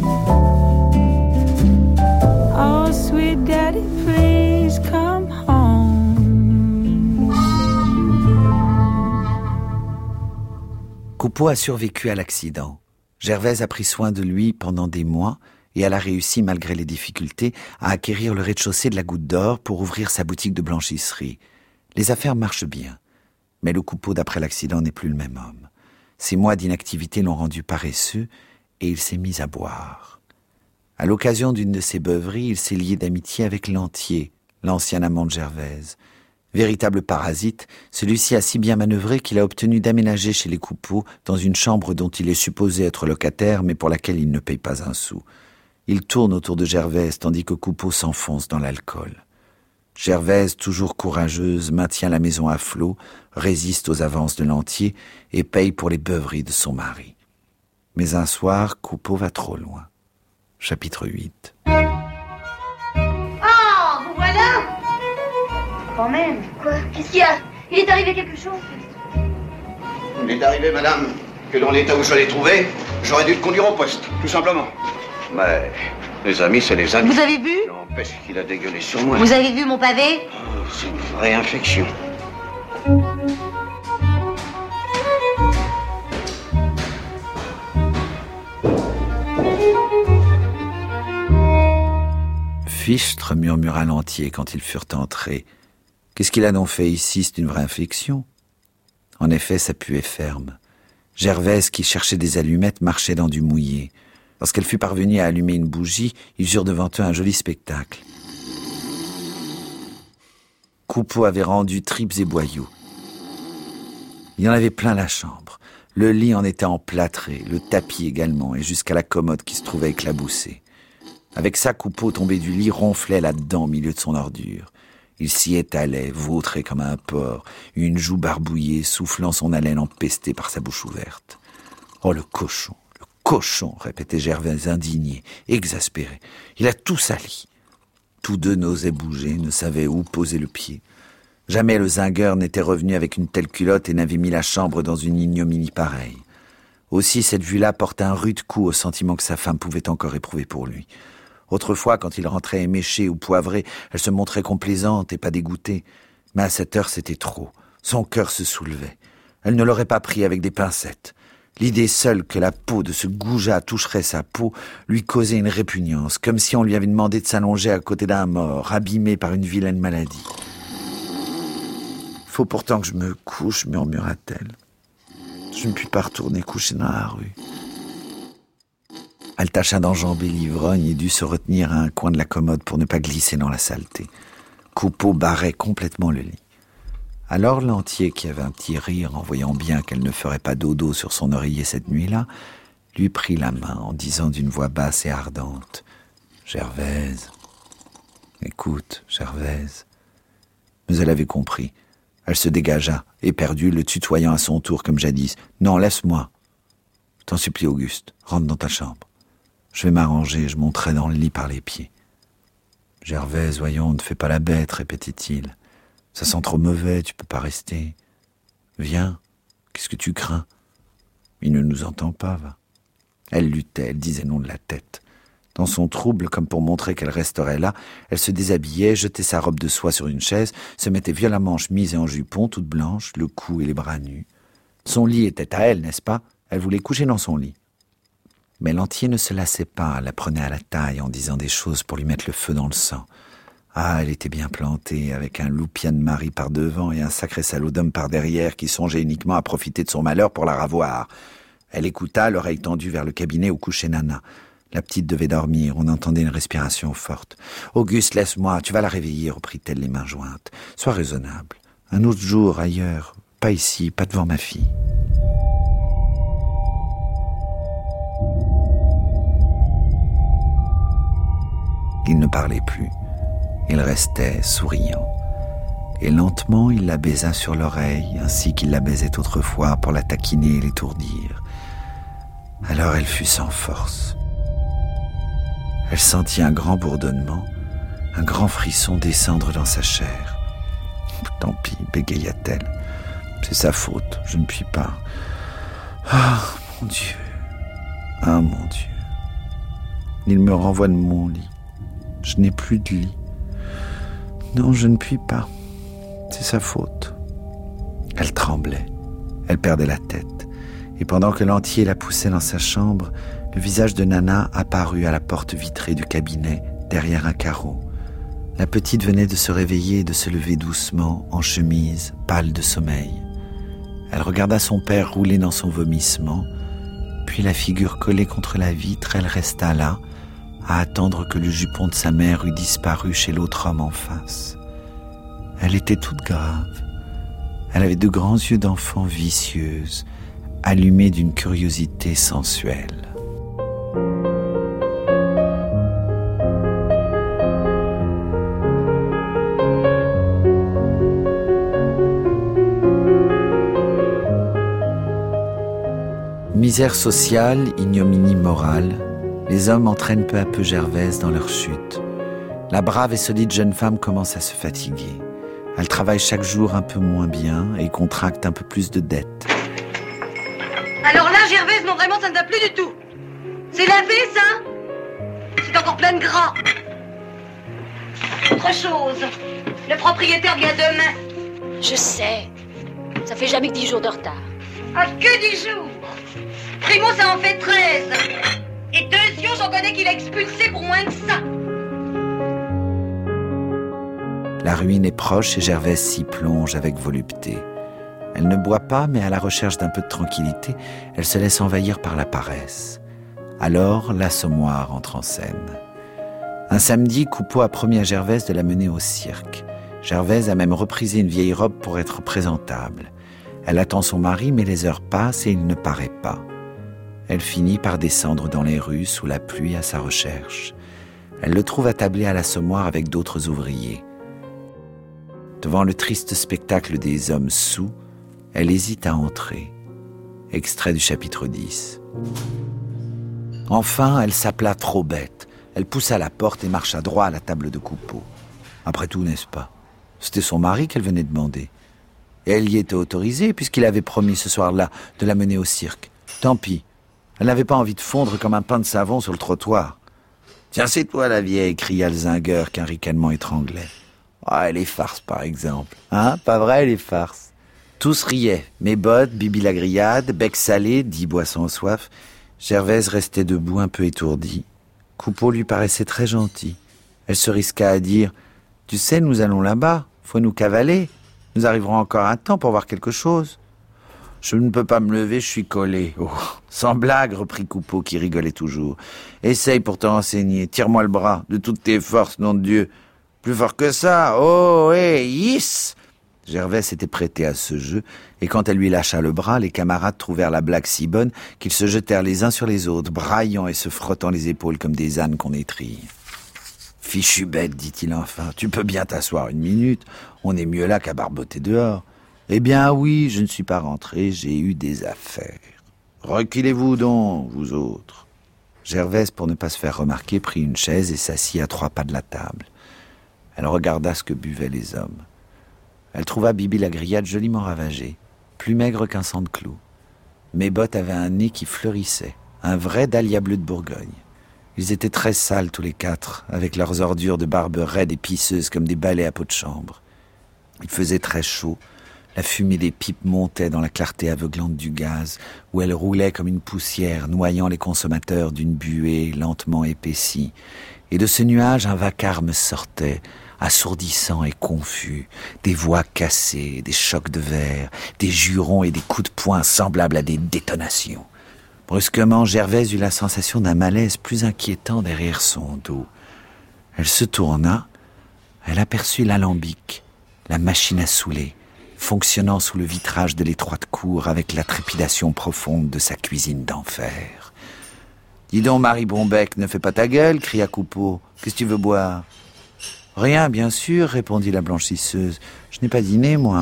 Oh, sweet daddy, please come home. Coupeau a survécu à l'accident. Gervaise a pris soin de lui pendant des mois et elle a réussi, malgré les difficultés, à acquérir le rez-de-chaussée de la Goutte d'Or pour ouvrir sa boutique de blanchisserie. Les affaires marchent bien. Mais le Coupeau d'après l'accident n'est plus le même homme. Ses mois d'inactivité l'ont rendu paresseux et il s'est mis à boire. À l'occasion d'une de ses beuveries, il s'est lié d'amitié avec Lantier, l'ancien amant de Gervaise. Véritable parasite, celui-ci a si bien manœuvré qu'il a obtenu d'aménager chez les Coupeau dans une chambre dont il est supposé être locataire, mais pour laquelle il ne paye pas un sou. Il tourne autour de Gervaise tandis que Coupeau s'enfonce dans l'alcool. Gervaise, toujours courageuse, maintient la maison à flot, résiste aux avances de Lantier et paye pour les beuveries de son mari. Mais un soir, Coupeau va trop loin. Chapitre 8. Oh, vous voilà. Quand même. Quoi? Qu'est-ce qu'il y a? Il est arrivé quelque chose? Il est arrivé, madame, que dans l'état où je l'ai trouvé, j'aurais dû le conduire au poste, tout simplement. Mais les amis, c'est les amis. Vous avez vu? N'empêche qu'il a dégueulé sur moi. Vous avez vu mon pavé? Oh, c'est une vraie infection. Fichtre, murmura Lantier quand ils furent entrés. Qu'est-ce qu'il a donc fait ici? C'est une vraie infection. En effet, ça puait ferme. Gervaise, qui cherchait des allumettes, marchait dans du mouillé. Lorsqu'elle fut parvenue à allumer une bougie, ils eurent devant eux un joli spectacle. Coupeau avait rendu tripes et boyaux. Il y en avait plein la chambre. Le lit en était emplâtré, le tapis également, et jusqu'à la commode qui se trouvait éclaboussée. Avec ça, Coupeau, tombé du lit, ronflait là-dedans au milieu de son ordure. Il s'y étalait, vautré comme un porc, une joue barbouillée, soufflant son haleine empestée par sa bouche ouverte. « Oh, le cochon !» répétait Gervaise indigné, exaspéré. « Il a tout sali !» Tous deux n'osaient bouger, ne savaient où poser le pied. Jamais le zingueur n'était revenu avec une telle culotte et n'avait mis la chambre dans une ignominie pareille. Aussi, cette vue-là porte un rude coup au sentiment que sa femme pouvait encore éprouver pour lui. Autrefois, quand il rentrait éméché ou poivré, elle se montrait complaisante et pas dégoûtée. Mais à cette heure, c'était trop. Son cœur se soulevait. Elle ne l'aurait pas pris avec des pincettes. L'idée seule que la peau de ce goujat toucherait sa peau lui causait une répugnance, comme si on lui avait demandé de s'allonger à côté d'un mort, abîmé par une vilaine maladie. « Faut pourtant que je me couche, murmura-t-elle. Je ne puis pas retourner coucher dans la rue. » Elle tâcha d'enjamber l'ivrogne et dut se retenir à un coin de la commode pour ne pas glisser dans la saleté. Coupeau barrait complètement le lit. Alors Lantier, qui avait un petit rire en voyant bien qu'elle ne ferait pas dodo sur son oreiller cette nuit-là, lui prit la main en disant d'une voix basse et ardente « Gervaise, écoute, Gervaise. » Mais elle avait compris. Elle se dégagea, éperdue, le tutoyant à son tour comme jadis. « Non, laisse-moi. Je t'en supplie, Auguste, rentre dans ta chambre. Je vais m'arranger, je monterai dans le lit par les pieds. » « Gervaise, voyons, ne fais pas la bête, répétait-il. Ça sent trop mauvais, tu peux pas rester. Viens, qu'est-ce que tu crains? Il ne nous entend pas, va. » Elle luttait, elle disait non de la tête. Dans son trouble, comme pour montrer qu'elle resterait là, elle se déshabillait, jetait sa robe de soie sur une chaise, se mettait violemment en chemise et en jupon, toute blanche, le cou et les bras nus. Son lit était à elle, n'est-ce pas? Elle voulait coucher dans son lit. Mais Lantier ne se lassait pas, la prenait à la taille en disant des choses pour lui mettre le feu dans le sang. Ah, elle était bien plantée, avec un loupien de mari par devant et un sacré salaud d'homme par derrière qui songeait uniquement à profiter de son malheur pour la ravoir. Elle écouta, l'oreille tendue vers le cabinet où couchait Nana. La petite devait dormir, on entendait une respiration forte. « Auguste, laisse-moi, tu vas la réveiller, reprit-elle les mains jointes. Sois raisonnable. Un autre jour, ailleurs, pas ici, pas devant ma fille. » Il ne parlait plus. Il restait souriant. Et lentement, il la baisa sur l'oreille, ainsi qu'il la baisait autrefois pour la taquiner et l'étourdir. Alors elle fut sans force. Elle sentit un grand bourdonnement, un grand frisson descendre dans sa chair. « Tant pis, bégaya-t-elle. C'est sa faute, je ne puis pas. Ah, mon Dieu. Ah, mon Dieu. Il me renvoie de mon lit. Je n'ai plus de lit. Non, je ne puis pas. C'est sa faute. » Elle tremblait. Elle perdait la tête. Et pendant que Lantier la poussait dans sa chambre, le visage de Nana apparut à la porte vitrée du cabinet, derrière un carreau. La petite venait de se réveiller et de se lever doucement, en chemise, pâle de sommeil. Elle regarda son père rouler dans son vomissement, puis la figure collée contre la vitre, elle resta là, à attendre que le jupon de sa mère eût disparu chez l'autre homme en face. Elle était toute grave. Elle avait de grands yeux d'enfant vicieuse, allumés d'une curiosité sensuelle. Misère sociale, ignominie morale, les hommes entraînent peu à peu Gervaise dans leur chute. La brave et solide jeune femme commence à se fatiguer. Elle travaille chaque jour un peu moins bien et contracte un peu plus de dettes. Alors là, Gervaise, non vraiment, ça ne va plus du tout. C'est lavé, ça? C'est encore plein de gras. Autre chose, le propriétaire vient demain. Je sais. Ça fait jamais que 10 jours de retard. Ah, que 10 jours? Primo, ça en fait 13. Et Deuxion, j'en connais qu'il a expulsé pour moins que ça. La ruine est proche et Gervaise s'y plonge avec volupté. Elle ne boit pas, mais à la recherche d'un peu de tranquillité, elle se laisse envahir par la paresse. Alors, l'Assommoir entre en scène. Un samedi, Coupeau a promis à Gervaise de la mener au cirque. Gervaise a même reprisé une vieille robe pour être présentable. Elle attend son mari, mais les heures passent et il ne paraît pas. Elle finit par descendre dans les rues sous la pluie à sa recherche. Elle le trouve attablé à l'Assommoir avec d'autres ouvriers. Devant le triste spectacle des hommes saouls, elle hésite à entrer. Extrait du chapitre 10. Enfin, elle s'appela trop bête. Elle poussa la porte et marcha droit à la table de Coupeau. Après tout, n'est-ce pas? C'était son mari qu'elle venait demander. Et elle y était autorisée, puisqu'il avait promis ce soir-là de la mener au cirque. Tant pis. Elle n'avait pas envie de fondre comme un pain de savon sur le trottoir. « Tiens, c'est toi la vieille !» cria le zingueur qu'un ricanement étranglait. « Ah, les farces, par exemple. Hein, pas vrai, les farces ?» Tous riaient. Mes-Bottes, Bibi la Grillade, Bec Salé, 10 boissons soif. Gervaise restait debout, un peu étourdie. Coupeau lui paraissait très gentil. Elle se risqua à dire « Tu sais, nous allons là-bas. Faut nous cavaler. Nous arriverons encore à temps pour voir quelque chose. » « Je ne peux pas me lever, je suis collé. » Oh, sans blague, reprit Coupeau qui rigolait toujours. « Essaye pour te renseigner. Tire-moi le bras, de toutes tes forces, nom de Dieu. Plus fort que ça. Oh, hé, yes !» Gervaise s'était prêtée à ce jeu, et quand elle lui lâcha le bras, les camarades trouvèrent la blague si bonne qu'ils se jetèrent les uns sur les autres, braillant et se frottant les épaules comme des ânes qu'on étrille. « Fichu bête, dit-il enfin, tu peux bien t'asseoir une minute, on est mieux là qu'à barboter dehors. » « Eh bien oui, je ne suis pas rentré, j'ai eu des affaires. Reculez-vous donc, vous autres. » Gervaise, pour ne pas se faire remarquer, prit une chaise et s'assit à 3 pas de la table. Elle regarda ce que buvaient les hommes. Elle trouva Bibi la Grillade joliment ravagée, plus maigre qu'un sang de clou. Mes-Bottes avaient un nez qui fleurissait, un vrai dahlia bleu de Bourgogne. Ils étaient très sales tous les 4, avec leurs ordures de barbe raide et pisseuses comme des balais à peau de chambre. Il faisait très chaud. La fumée des pipes montait dans la clarté aveuglante du gaz, où elle roulait comme une poussière, noyant les consommateurs d'une buée lentement épaissie. Et de ce nuage, un vacarme sortait, assourdissant et confus, des voix cassées, des chocs de verre, des jurons et des coups de poing semblables à des détonations. Brusquement, Gervaise eut la sensation d'un malaise plus inquiétant derrière son dos. Elle se tourna, elle aperçut l'alambic, la machine à souler, fonctionnant sous le vitrage de l'étroite cour avec la trépidation profonde de sa cuisine d'enfer. « Dis donc, Marie Bombec, ne fais pas ta gueule !» cria Coupeau. « Qu'est-ce que tu veux boire ?»« Rien, bien sûr, » répondit la blanchisseuse. « Je n'ai pas dîné, moi. »«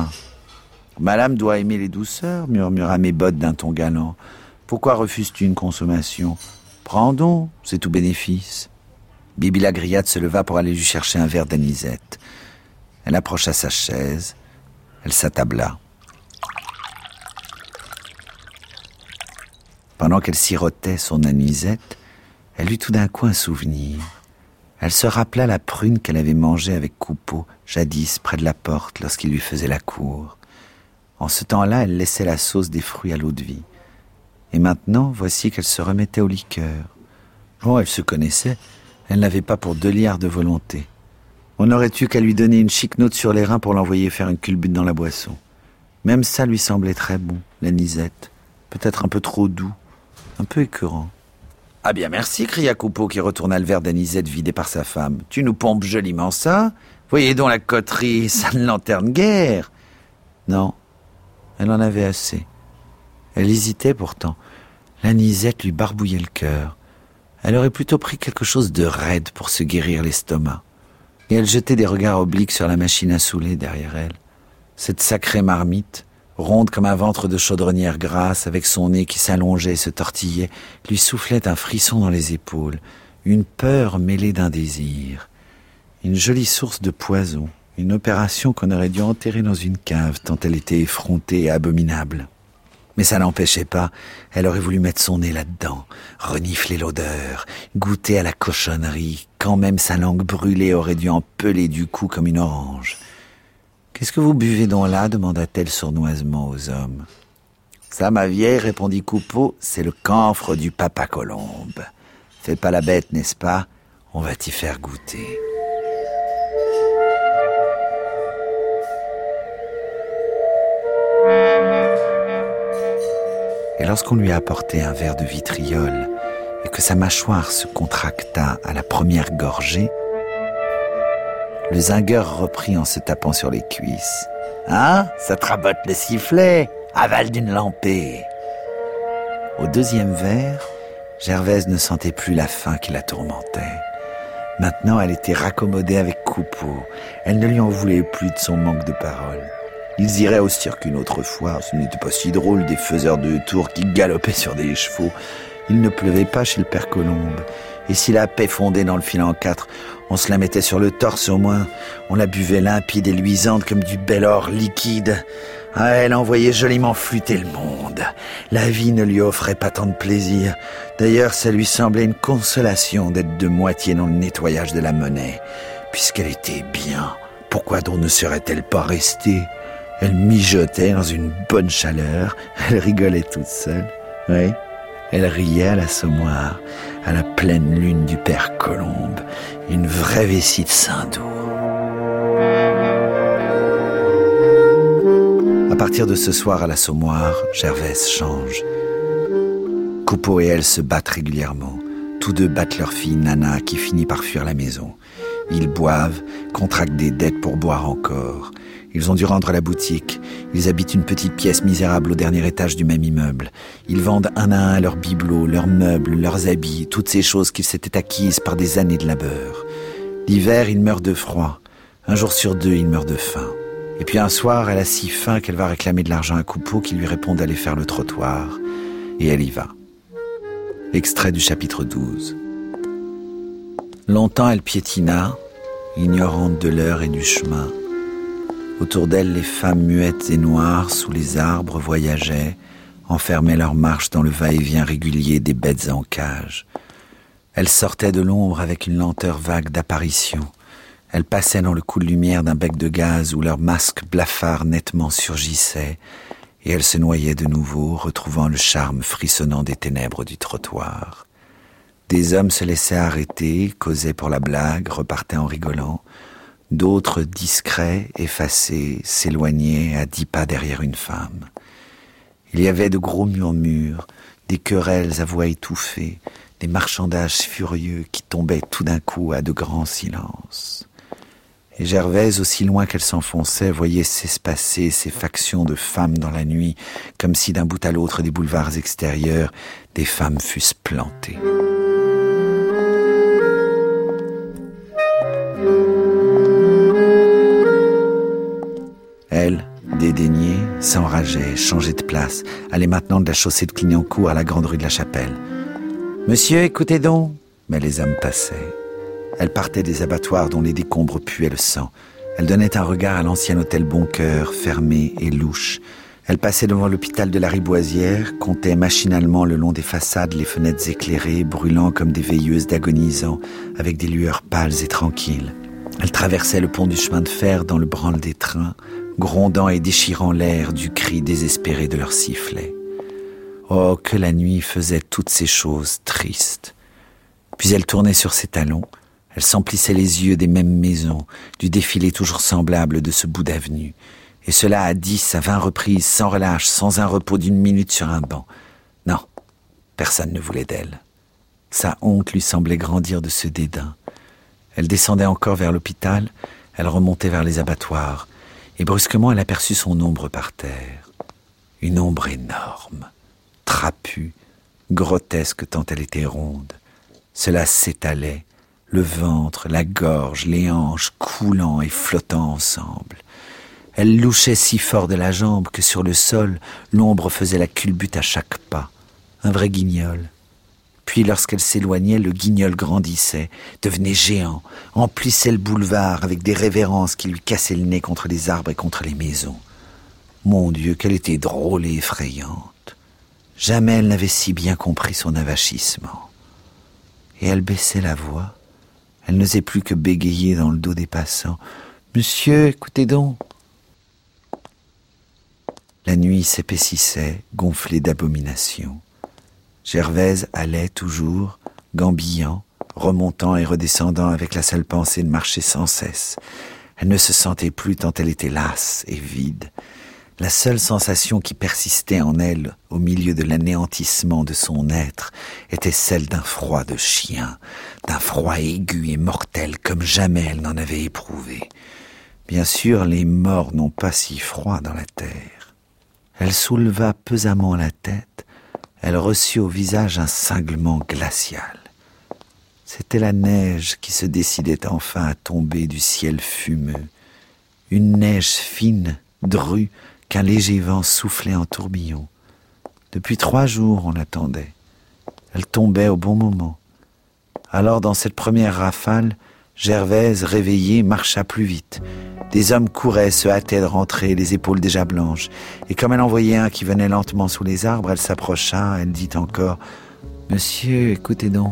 Madame doit aimer les douceurs, » murmura Mes-Bottes d'un ton galant. « Pourquoi refuses-tu une consommation ? Prends donc, c'est tout bénéfice. » Bibi la Grillade se leva pour aller lui chercher un verre d'anisette. Elle approcha sa chaise. Elle s'attabla. Pendant qu'elle sirotait son anisette, elle eut tout d'un coup un souvenir. Elle se rappela la prune qu'elle avait mangée avec Coupeau, jadis près de la porte, lorsqu'il lui faisait la cour. En ce temps-là, elle laissait la sauce des fruits à l'eau-de-vie. Et maintenant, voici qu'elle se remettait au liqueur. Oh, elle se connaissait. Elle n'avait pas pour 2 liards de volonté. On n'aurait eu qu'à lui donner une chic note sur les reins pour l'envoyer faire une culbute dans la boisson. Même ça lui semblait très bon, l'anisette. Peut-être un peu trop doux, un peu écœurant. « Ah bien merci !» cria Coupeau qui retourna le verre d'anisette vidé par sa femme. « Tu nous pompes joliment ça. Voyez donc la coterie, ça ne lanterne guère. » Non, elle en avait assez. Elle hésitait pourtant. L'anisette lui barbouillait le cœur. Elle aurait plutôt pris quelque chose de raide pour se guérir l'estomac. Et elle jetait des regards obliques sur la machine à souler derrière elle. Cette sacrée marmite, ronde comme un ventre de chaudronnière grasse, avec son nez qui s'allongeait et se tortillait, lui soufflait un frisson dans les épaules, une peur mêlée d'un désir. Une jolie source de poison, une opération qu'on aurait dû enterrer dans une cave tant elle était effrontée et abominable. Mais ça n'empêchait pas, elle aurait voulu mettre son nez là-dedans, renifler l'odeur, goûter à la cochonnerie, quand même sa langue brûlée aurait dû en peler du cou comme une orange. « Qu'est-ce que vous buvez donc là ?» demanda-t-elle sournoisement aux hommes. « Ça, ma vieille, » répondit Coupeau, « c'est le camphre du Papa Colombe. Fais pas la bête, n'est-ce pas ? On va t'y faire goûter. » Et lorsqu'on lui a apporté un verre de vitriol, et que sa mâchoire se contracta à la première gorgée, le zingueur reprit en se tapant sur les cuisses. « Hein, ça te rabote le sifflet, avale d'une lampée !» Au deuxième verre, Gervaise ne sentait plus la faim qui la tourmentait. Maintenant, elle était raccommodée avec Coupeau. Elle ne lui en voulait plus de son manque de parole. Ils iraient au cirque une autre fois. Ce n'était pas si drôle, des faiseurs de tours qui galopaient sur des chevaux. Il ne pleuvait pas chez le père Colombe. Et si la paix fondait dans le fil en quatre, on se la mettait sur le torse au moins. On la buvait limpide et luisante comme du bel or liquide. Ah, elle envoyait joliment flûter le monde. La vie ne lui offrait pas tant de plaisir. D'ailleurs, ça lui semblait une consolation d'être de moitié dans le nettoyage de la monnaie. Puisqu'elle était bien, pourquoi donc ne serait-elle pas restée ? Elle mijotait dans une bonne chaleur. Elle rigolait toute seule. Oui, elle riait à l'assommoir, à la pleine lune du père Colombe. Une vraie vessie de Saint-Doux. À partir de ce soir à l'assommoir, Gervaise change. Coupeau et elle se battent régulièrement. Tous deux battent leur fille Nana qui finit par fuir la maison. Ils boivent, contractent des dettes pour boire encore. Ils ont dû rendre la boutique. Ils habitent une petite pièce misérable au dernier étage du même immeuble. Ils vendent un à un leurs bibelots, leurs meubles, leurs habits, toutes ces choses qu'ils s'étaient acquises par des années de labeur. L'hiver, ils meurent de froid. Un jour sur deux, ils meurent de faim. Et puis un soir, elle a si faim qu'elle va réclamer de l'argent à Coupeau qui lui répond d'aller faire le trottoir. Et elle y va. Extrait du chapitre 12. Longtemps elle piétina, ignorante de l'heure et du chemin. Autour d'elle, les femmes muettes et noires sous les arbres voyageaient, enfermaient leur marche dans le va-et-vient régulier des bêtes en cage. Elle sortait de l'ombre avec une lenteur vague d'apparition. Elle passait dans le coup de lumière d'un bec de gaz où leur masque blafard nettement surgissait, et elle se noyait de nouveau, retrouvant le charme frissonnant des ténèbres du trottoir. Des hommes se laissaient arrêter, causaient pour la blague, repartaient en rigolant. D'autres, discrets, effacés, s'éloignaient à 10 pas derrière une femme. Il y avait de gros murmures, des querelles à voix étouffée, des marchandages furieux qui tombaient tout d'un coup à de grands silences. Et Gervaise, aussi loin qu'elle s'enfonçait, voyait s'espacer ces factions de femmes dans la nuit, comme si d'un bout à l'autre des boulevards extérieurs, des femmes fussent plantées. Elle, dédaignée, s'enrageait, changeait de place, allait maintenant de la chaussée de Clignancourt à la grande rue de la Chapelle. « Monsieur, écoutez donc !» Mais les hommes passaient. Elle partait des abattoirs dont les décombres puaient le sang. Elle donnait un regard à l'ancien hôtel Boncoeur, fermé et louche. Elle passait devant l'hôpital de la Riboisière, comptait machinalement le long des façades les fenêtres éclairées, brûlant comme des veilleuses d'agonisants, avec des lueurs pâles et tranquilles. Elle traversait le pont du chemin de fer dans le branle des trains, grondant et déchirant l'air du cri désespéré de leurs sifflets. Oh, que la nuit faisait toutes ces choses tristes. Puis elle tournait sur ses talons, elle s'emplissait les yeux des mêmes maisons, du défilé toujours semblable de ce bout d'avenue, et cela à 10 à 20 reprises, sans relâche, sans un repos d'une minute sur un banc. Non, personne ne voulait d'elle. Sa honte lui semblait grandir de ce dédain. Elle descendait encore vers l'hôpital, elle remontait vers les abattoirs, et brusquement elle aperçut son ombre par terre. Une ombre énorme, trapue, grotesque tant elle était ronde. Cela s'étalait, le ventre, la gorge, les hanches coulant et flottant ensemble. Elle louchait si fort de la jambe que sur le sol, l'ombre faisait la culbute à chaque pas. Un vrai guignol. Puis lorsqu'elle s'éloignait, le guignol grandissait, devenait géant, emplissait le boulevard avec des révérences qui lui cassaient le nez contre les arbres et contre les maisons. Mon Dieu, qu'elle était drôle et effrayante. Jamais elle n'avait si bien compris son avachissement. Et elle baissait la voix. Elle n'osait plus que bégayer dans le dos des passants. « Monsieur, écoutez donc !» La nuit s'épaississait, gonflée d'abomination. Gervaise allait toujours, gambillant, remontant et redescendant avec la seule pensée de marcher sans cesse. Elle ne se sentait plus tant elle était lasse et vide. La seule sensation qui persistait en elle, au milieu de l'anéantissement de son être, était celle d'un froid de chien, d'un froid aigu et mortel comme jamais elle n'en avait éprouvé. Bien sûr, les morts n'ont pas si froid dans la terre. Elle souleva pesamment la tête, elle reçut au visage un cinglement glacial. C'était la neige qui se décidait enfin à tomber du ciel fumeux. Une neige fine, drue, qu'un léger vent soufflait en tourbillon. Depuis 3 jours, on l'attendait. Elle tombait au bon moment. Alors, dans cette première rafale, Gervaise, réveillée, marcha plus vite. Des hommes couraient, se hâtaient de rentrer, les épaules déjà blanches. Et comme elle en voyait un qui venait lentement sous les arbres, elle s'approcha, elle dit encore « Monsieur, écoutez donc ».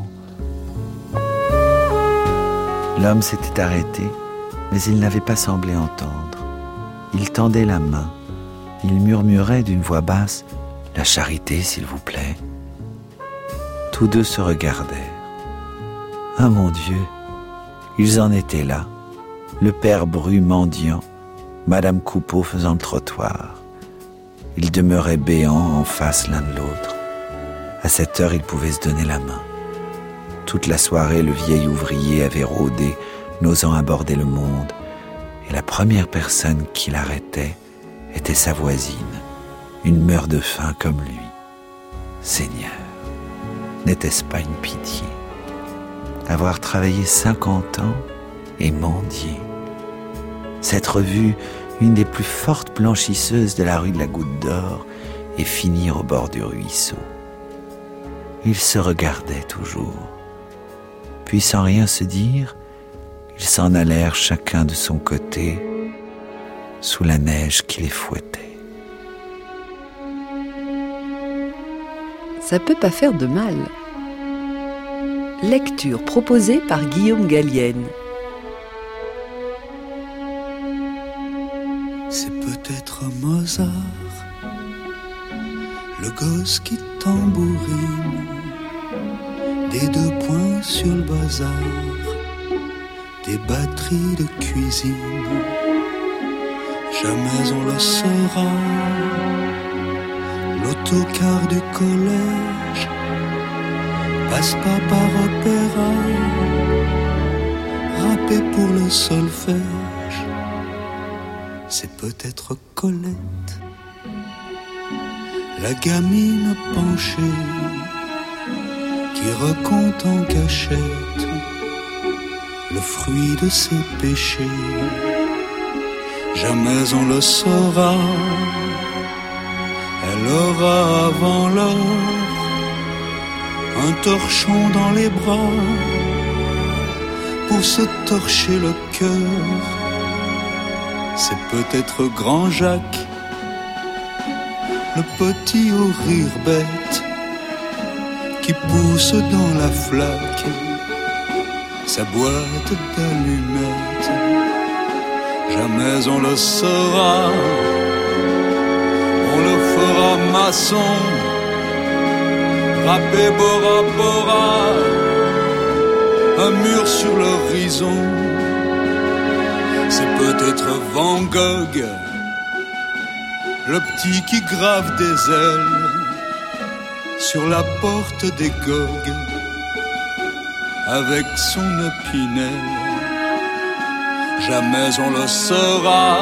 L'homme s'était arrêté, mais il n'avait pas semblé entendre. Il tendait la main. Il murmurait d'une voix basse « La charité, s'il vous plaît ». Tous deux se regardèrent. Ah mon Dieu, ils en étaient là. Le père Bru mendiant, Madame Coupeau faisant le trottoir. Ils demeuraient béants en face l'un de l'autre. À cette heure, ils pouvaient se donner la main. Toute la soirée, le vieil ouvrier avait rôdé, n'osant aborder le monde, et la première personne qui l'arrêtait était sa voisine, une meurt de faim comme lui. Seigneur, n'était-ce pas une pitié? Avoir travaillé 50 ans et mendier, s'être vue une des plus fortes blanchisseuses de la rue de la Goutte d'Or et finir au bord du ruisseau. Ils se regardaient toujours. Puis sans rien se dire, ils s'en allèrent chacun de son côté, sous la neige qui les fouettait. Ça peut pas faire de mal. Lecture proposée par Guillaume Gallienne. C'est peut-être Mozart, le gosse qui tambourine, des 2 points sur le bazar, des batteries de cuisine. Jamais on le saura, l'autocar du collège passe pas par opéra, râpé pour le solfège. C'est peut-être Colette, la gamine penchée, qui raconte en cachette le fruit de ses péchés. Jamais on le saura, elle aura avant l'heure un torchon dans les bras pour se torcher le cœur. C'est peut-être Grand Jacques, le petit au rire bête, qui pousse dans la flaque sa boîte d'allumettes. Jamais on le saura, on le fera maçon, râpé Bora Bora, un mur sur l'horizon. C'est peut-être Van Gogh, le petit qui grave des ailes sur la porte des Gogues avec son opinel. Jamais on le saura,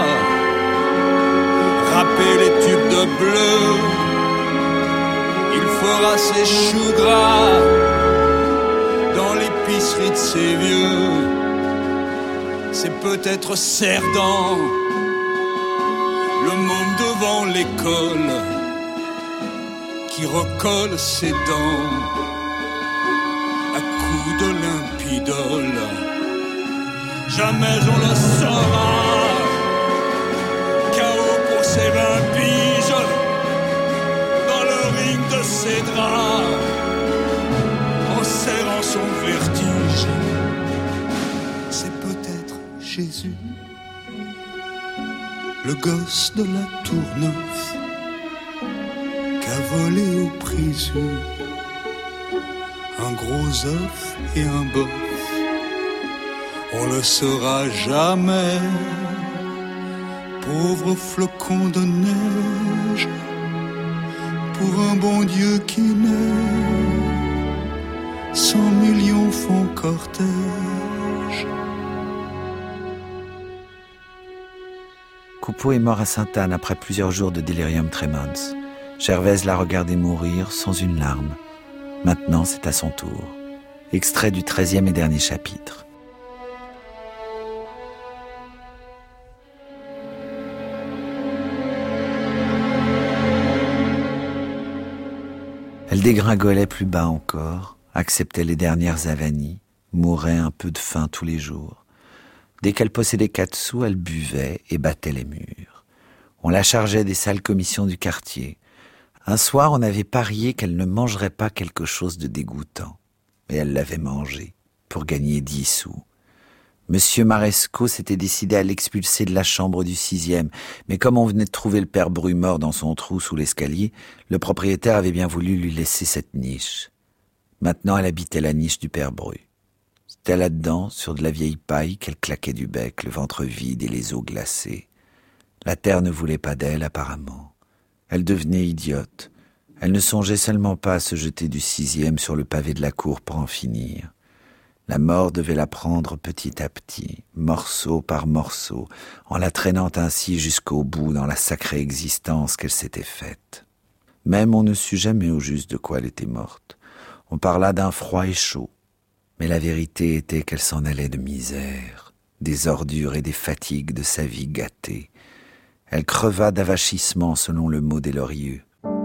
râper les tubes de bleu, il fera ses choux gras dans l'épicerie de ses vieux. C'est peut-être Cerdan, le môme devant l'école, qui recolle ses dents à coups de limpidole. Jamais on le saura, chaos pour ses 20 piges, dans le ring de ses draps, en serrant son vertige. C'est peut-être Jésus, le gosse de la Tour-Neuf, qu'a volé au Prisu un gros œuf et un bœuf. On le saura jamais, pauvres flocons de neige, pour un bon Dieu qui naît, 100 millions font cortège. Coupeau est mort à Sainte-Anne après plusieurs jours de délirium tremens. Gervaise l'a regardé mourir sans une larme. Maintenant, c'est à son tour. Extrait du 13e et dernier chapitre. Elle dégringolait plus bas encore, acceptait les dernières avanies, mourait un peu de faim tous les jours. Dès qu'elle possédait 4 sous, elle buvait et battait les murs. On la chargeait des sales commissions du quartier. Un soir, on avait parié qu'elle ne mangerait pas quelque chose de dégoûtant. Et elle l'avait mangé, pour gagner 10 sous. Monsieur Maresco s'était décidé à l'expulser de la chambre du 6e, mais comme on venait de trouver le père Bru mort dans son trou sous l'escalier, le propriétaire avait bien voulu lui laisser cette niche. Maintenant, elle habitait la niche du père Bru. C'était là-dedans, sur de la vieille paille, qu'elle claquait du bec, le ventre vide et les os glacés. La terre ne voulait pas d'elle, apparemment. Elle devenait idiote. Elle ne songeait seulement pas à se jeter du 6e sur le pavé de la cour pour en finir. La mort devait la prendre petit à petit, morceau par morceau, en la traînant ainsi jusqu'au bout dans la sacrée existence qu'elle s'était faite. Même on ne sut jamais au juste de quoi elle était morte. On parla d'un froid et chaud. Mais la vérité était qu'elle s'en allait de misère, des ordures et des fatigues de sa vie gâtée. Elle creva d'avachissement selon le mot des Lorieux.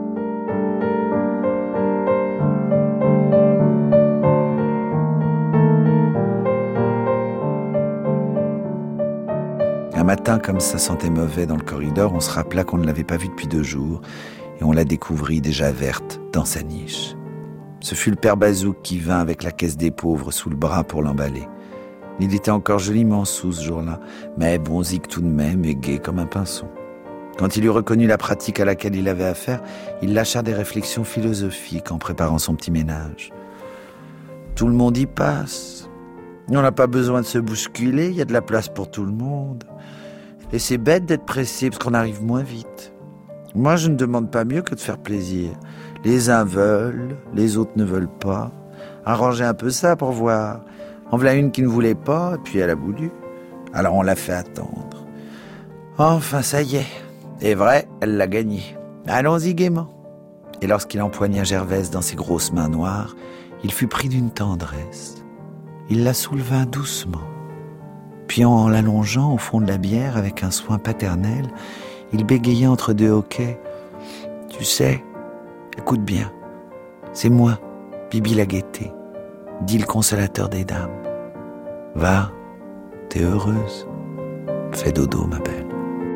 Un matin, comme ça sentait mauvais dans le corridor, on se rappela qu'on ne l'avait pas vue depuis 2 jours et on la découvrit déjà verte dans sa niche. Ce fut le père Bazouk qui vint avec la caisse des pauvres sous le bras pour l'emballer. Il était encore joliment sous ce jour-là, mais bonzique tout de même et gai comme un pinson. Quand il eut reconnu la pratique à laquelle il avait affaire, il lâcha des réflexions philosophiques en préparant son petit ménage. Tout le monde y passe. On n'a pas besoin de se bousculer, il y a de la place pour tout le monde. Et c'est bête d'être pressé parce qu'on arrive moins vite. Moi, je ne demande pas mieux que de faire plaisir. Les uns veulent, les autres ne veulent pas. Arrangez un peu ça pour voir. En voilà une qui ne voulait pas, et puis elle a voulu. Alors on l'a fait attendre. Enfin, ça y est. Et vrai, elle l'a gagné. Allons-y gaiement. Et lorsqu'il empoigna Gervaise dans ses grosses mains noires, il fut pris d'une tendresse. Il la souleva doucement. Puis en l'allongeant au fond de la bière avec un soin paternel, il bégayait entre 2 hoquets. Tu sais, écoute bien, c'est moi, Bibi la Gaîté, dit le consolateur des dames. Va, t'es heureuse. Fais dodo, ma belle.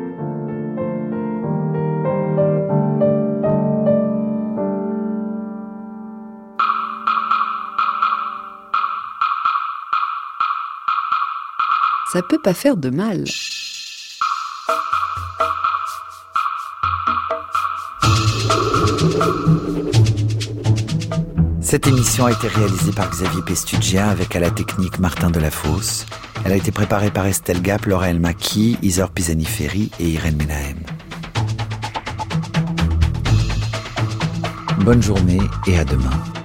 Ça peut pas faire de mal. Cette émission a été réalisée par Xavier Pestuggia avec à la technique Martin Delafosse. Elle a été préparée par Estelle Gap, Laura Elmaki, Isor Pisani-Ferry et Irène Menahem. Bonne journée et à demain.